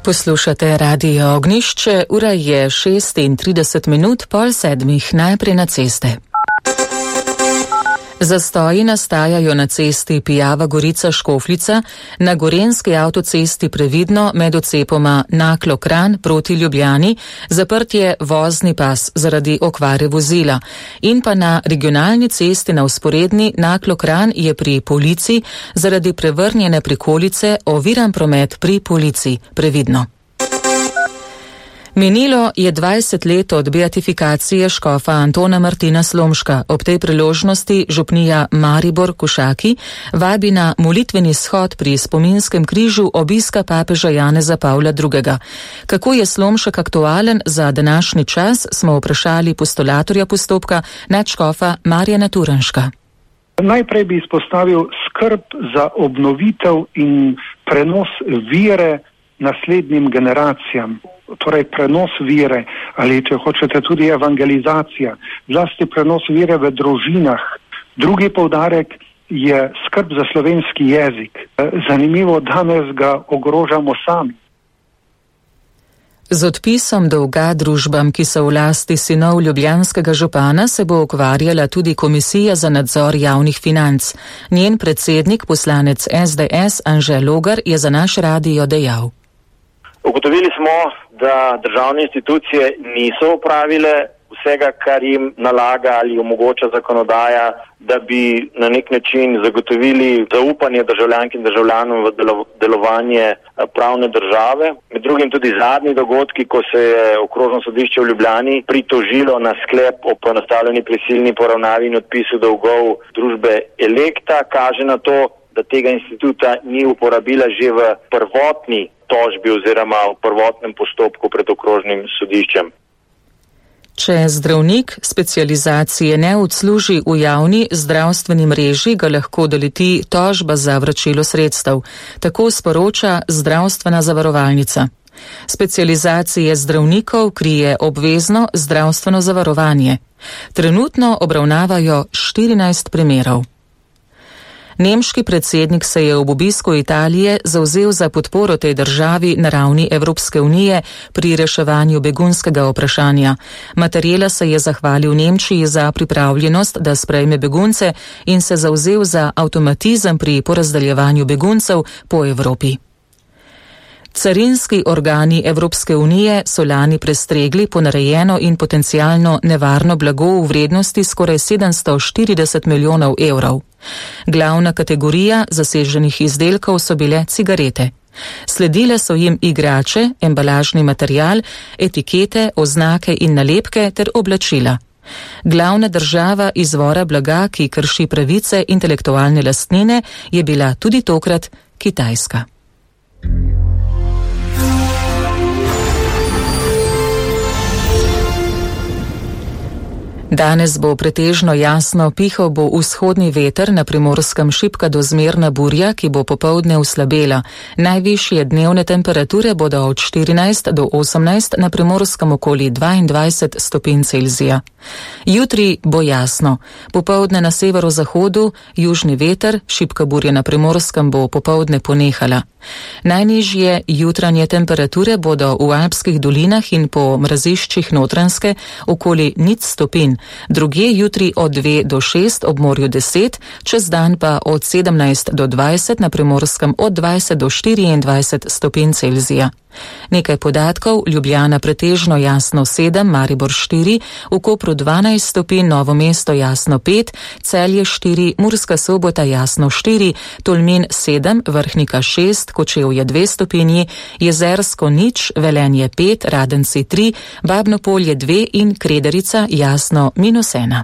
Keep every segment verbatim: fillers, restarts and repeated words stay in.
Poslušate Radio Ognjišče, ura je šestintrideset minut, pol sedmih, najprej na ceste. Zastoji nastajajo na cesti Pijava Gorica-Škofljica, na gorenski avtocesti previdno med odcepoma Naklo-Kranj proti Ljubljani, zaprt je vozni pas zaradi okvare vozila in pa na regionalni cesti na vzporedni Naklo-Kranj je pri Polici zaradi prevrnjene prikolice oviran promet pri Polici previdno. Minilo je dvajset let od beatifikacije škofa Antona Martina Slomška. Ob tej priložnosti župnija Maribor Košaki vabi na molitveni shod pri spominskem križu obiska papeža Janeza Pavla drugega. Kako je Slomšek aktualen za današnji čas, smo vprašali postulatorja postopka nadškofa Marjana Turnška. Najprej bi izpostavil skrb za obnovitev in prenos vire naslednjim generacijam. Torej prenos vire ali, če hočete, tudi evangelizacija, zlasti prenos vire v družinah. Drugi poudarek je skrb za slovenski jezik. Zanimivo, danes ga ogrožamo sami. Z odpisom dolga družbam, ki so v lasti sinov ljubljanskega župana, se bo ukvarjala tudi Komisija za nadzor javnih financ. Njen predsednik, poslanec S D S Anže Logar, je za naš radio dejal. Ugotovili smo, da državne institucije niso opravile vsega, kar jim nalaga ali omogoča zakonodaja, da bi na nek način zagotovili zaupanje državljank in državljanov v delovanje pravne države. Med drugim tudi zadnji dogodki, ko se je okrožno sodišče v Ljubljani pritožilo na sklep o poenostavljeni prisilni poravnavi in odpisu dolgov družbe Elekta, kaže na to, da tega instituta ni uporabila že v prvotni tožbi oziroma v prvotnem postopku pred okrožnim sodiščem. Če zdravnik specializacije ne odsluži v javni zdravstveni mreži, ga lahko doleti tožba za vračilo sredstev. Tako sporoča zdravstvena zavarovalnica. Specializacije zdravnikov krije obvezno zdravstveno zavarovanje. Trenutno obravnavajo štirinajst primerov. Nemški predsednik se je ob obisku Italije zavzel za podporo tej državi na ravni Evropske unije pri reševanju begunskega vprašanja. Mattarella se je zahvalil Nemčiji za pripravljenost, da sprejme begunce in se zavzel za avtomatizem pri porazdeljevanju beguncev po Evropi. Carinski organi Evropske unije so lani prestregli ponarejeno in potencialno nevarno blago v vrednosti skoraj sedemsto štirideset milijonov evrov. Glavna kategorija zaseženih izdelkov so bile cigarete. Sledile so jim igrače, embalažni material, etikete, oznake in nalepke ter oblačila. Glavna država izvora blaga, ki krši pravice intelektualne lastnine, je bila tudi tokrat Kitajska. Danes bo pretežno jasno, pihal bo vzhodni veter, na Primorskem šibka do zmerna burja, ki bo popoldne oslabela. Najvišje dnevne temperature bodo od štirinajst do osemnajst, na Primorskem okoli dvaindvajset stopinj Celzija. Jutri bo jasno. Popoldne na severozahodu južni veter, šibka burja na Primorskem bo popoldne ponehala. Najnižje jutranje temperature bodo v alpskih dolinah in po mraziščih Notranjske okoli nič stopinj. Drugje jutri od dve do šest, ob morju deset, čez dan pa od sedemnajst do dvajset, na Primorskem od dvajset do štiriindvajset stopinj Celzija. Nekaj podatkov: Ljubljana pretežno jasno sedem, Maribor štiri, v Kopru dvanajst stopinj, Novo mesto jasno pet, Celje štiri, Murska Sobota jasno štiri, Tolmin sedem, Vrhnika šest, Kočevje dve stopinji, Jezersko nič, Velenje pet, Radenci tri, Babno Polje dve in Krederica jasno minus ena.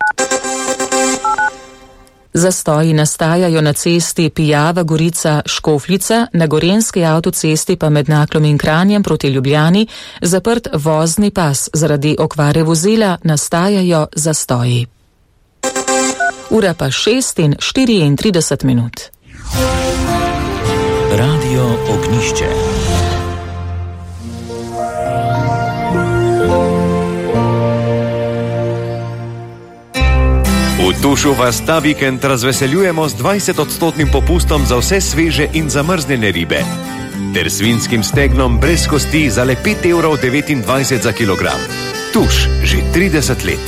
Zastoji nastajajo na cesti Pijava Gorica-Škofljica, na gorenski avtocesti pa med Naklom in Kranjem proti Ljubljani zaprt vozni pas. Zaradi okvare vozila nastajajo zastoji. Ura pa šest in štiriintrideset minut. Radio Ognjišče. V Tušu vas ta vikend razveseljujemo z dvajset odstotnim popustom za vse sveže in zamrznjene ribe. ter svinjskim stegnom brez kosti za le pet evrov devetindvajset za kilogram. Tuš že trideset let.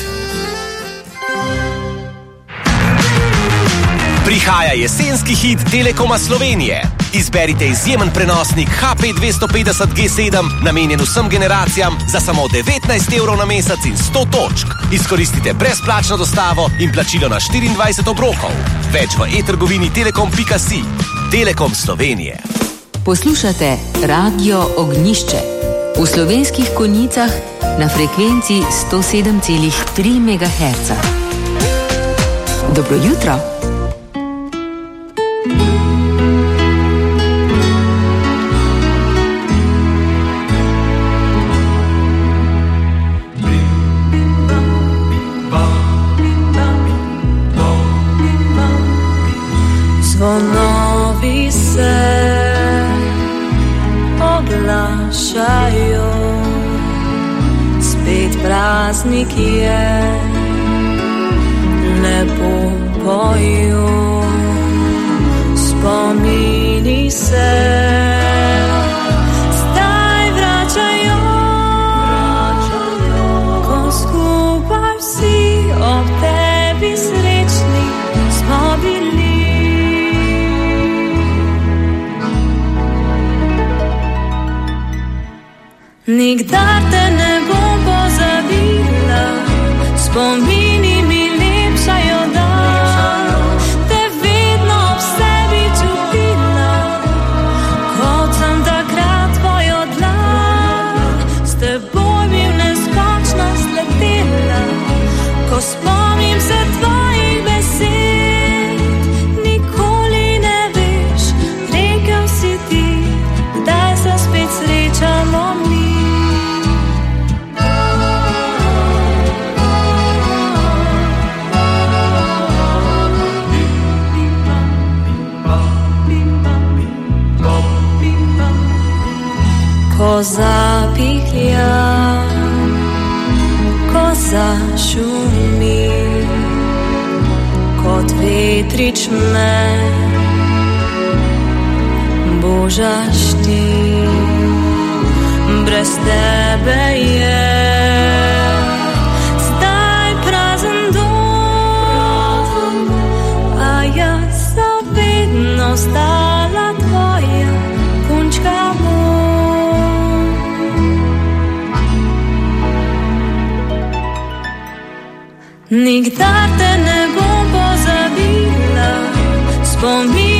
Prihaja jesenski hit Telekoma Slovenije. Izberite izjemen prenosnik H P dvesto petdeset G sedem, namenjen vsem generacijam za samo devetnajst evrov na mesec in sto točk. Izkoristite brezplačno dostavo in plačilo na štiriindvajset obrokov. Več v e-trgovini telekom pika si. Telekom Slovenije. Poslušate Radio Ognjišče. V Slovenskih Konjicah na frekvenci sto sedem celih tri megaherca. Dobro jutro. Zvonovi se oglašajo, spet praznik je, lepo pojo, spomini se zdaj vračajo, ko skupaj vsi ob tebi srečni smo bili. Nikdar te ne bom pozabila, spomini mi lepšajo dan, te vedno ob sebi čutila, kot sem takrat tvojo dlan, s teboj mi v neskončnost letela, ko spomnim se tvojih besed, nikoli ne veš, rekel si ti, kdaj se spet srečamo mi. Ko zapihlja, ko zašumi, kot vetrič me božaš ti, brez tebe je zdaj prazen dom, a jaz sem vedno stala tvoja punčka moj. Nikdar te ne bom pozabila, spomni